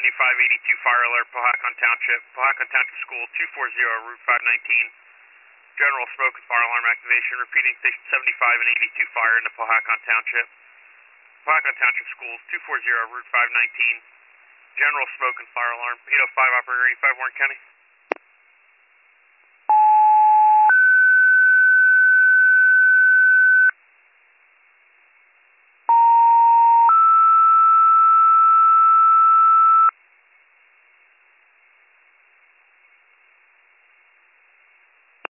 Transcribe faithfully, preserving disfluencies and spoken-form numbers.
seventy-five eighty-two fire alert, Powhatan Township. Powhatan Township School, two forty, Route five nineteen. General smoke and fire alarm activation. Repeating, Station seventy-five and eighty-two fire into Powhatan Township. Powhatan Township Schools, two forty, Route five nineteen. General smoke and fire alarm. eight oh five, Operator eighty-five, Warren County.